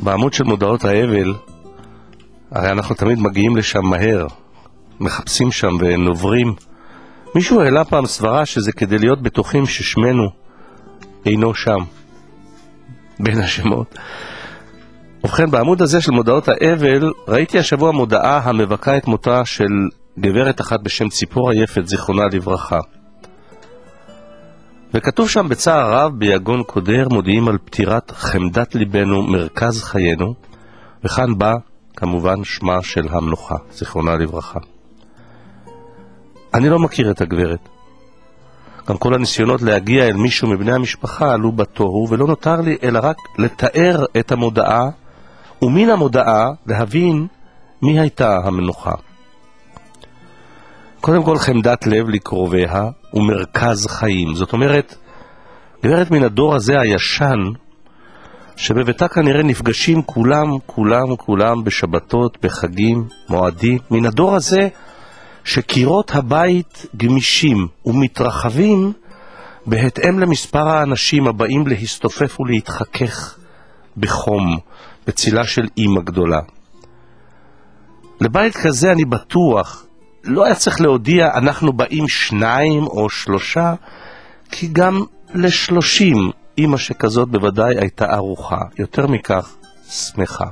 בעמוד של מודעות האבל, הרי אנחנו תמיד מגיעים לשם מהר, מחפשים שם ונוברים. מישהו העלה פעם סברה שזה כדי להיות בטוחים ששמנו אינו שם, בין השמות. ובכן, בעמוד הזה של מודעות האבל, ראיתי השבוע מודעה המבכה את מותה של גברת אחת בשם ציפורה יפת, זיכרונה לברכה. וכתוב שם בצער רב, ביגון קודר, מודיעים על פטירת חמדת ליבנו, מרכז חיינו, וכאן בא כמובן שמה של המנוחה, זיכרונה לברכה. אני לא מכיר את הגברת. גם כל הניסיונות להגיע אל מישהו מבני המשפחה עלו בתוהו, ולא נותר לי אלא רק לתאר את המודעה, ומן המודעה להבין מי הייתה המנוחה. קודם כל, חמדת לב לקרוביה ומרכז חיים. זאת אומרת, גברת מן הדור הזה הישן, שבביתה כנראה נפגשים כולם בשבתות, בחגים, מועדים, מן הדור הזה שקירות הבית גמישים ומתרחבים בהתאם למספר האנשים הבאים להסתופף ולהתחכך בחום, בצילה של אמא גדולה. לבית כזה אני בטוח לא היה צריך להודיע אנחנו באים 2 או 3, כי גם ל30 אמא שכזאת בוודאי הייתה ארוחה, יותר מכך שמחה.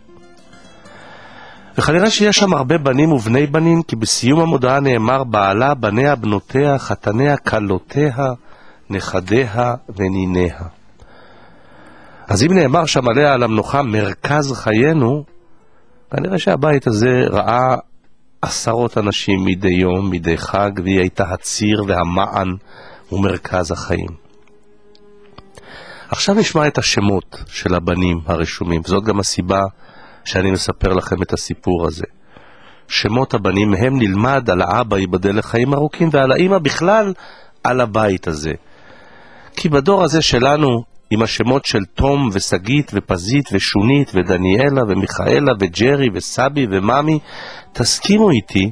וכנראה שיש שם הרבה בנים ובני בנים, כי בסיום המודעה נאמר בעלה, בניה, בנותיה, חתניה, כלותיה, נכדיה וניניה. אז אם נאמר שם עליה על המנוחה מרכז חיינו, כנראה שהבית הזה ראה עשרות אנשים מדי יום, מדי חג, והיא הייתה הציר והמען ומרכז החיים. עכשיו נשמע את השמות של הבנים הרשומים, וזאת גם הסיבה שאני מספר לכם את הסיפור הזה. שמות הבנים מהם נלמד על האבא ייבדל לחיים ארוכים, ועל האמא בכלל על הבית הזה. כי בדור הזה שלנו, עם השמות של תום וסגית ופזית ושונית ודניאלה ומיכאלה וג'רי וסבי וממי, תסכימו איתי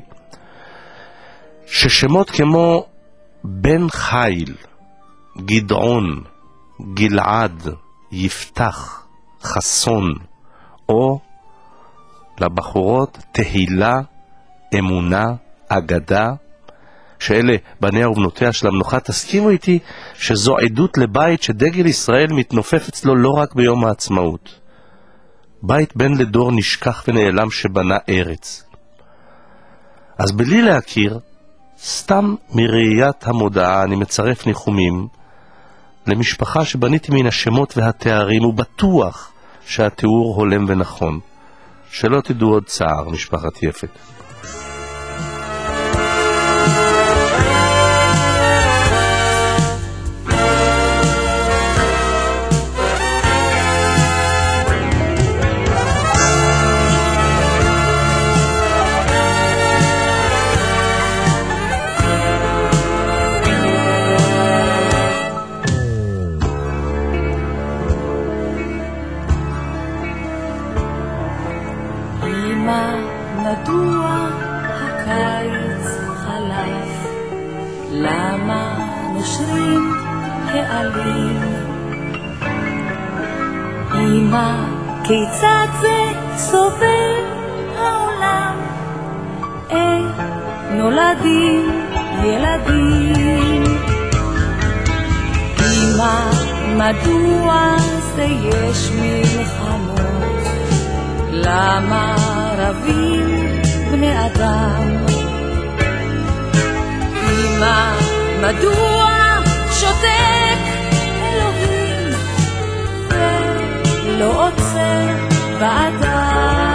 ששמות כמו בן חיל, גדעון, גלעד, יפתח, חסון, או לבחורות תהילה, אמונה, אגדה, שאלה בניה ובנותיה של המנוחה, תסכימו איתי שזו עדות לבית שדגל ישראל מתנופף אצלו לא רק ביום העצמאות. בית בן לדור נשכח ונעלם שבנה ארץ. אז בלי להכיר, סתם מראיית המודעה אני מצרף ניחומים למשפחה שבניתי מן השמות והתארים, ובטוח שהתיאור הולם ונכון. שלא תדעו עוד צער, משפחת יפת. מדוע הקיץ חלף? למה נושרים העלים? אמא, כיצד זה סובל העולם? איך נולדים ילדים? אמא, מדוע זה יש מלחמות? למה רבים בני אדם? אמא, מדוע שותק אלוהים ולא עוצר באדם?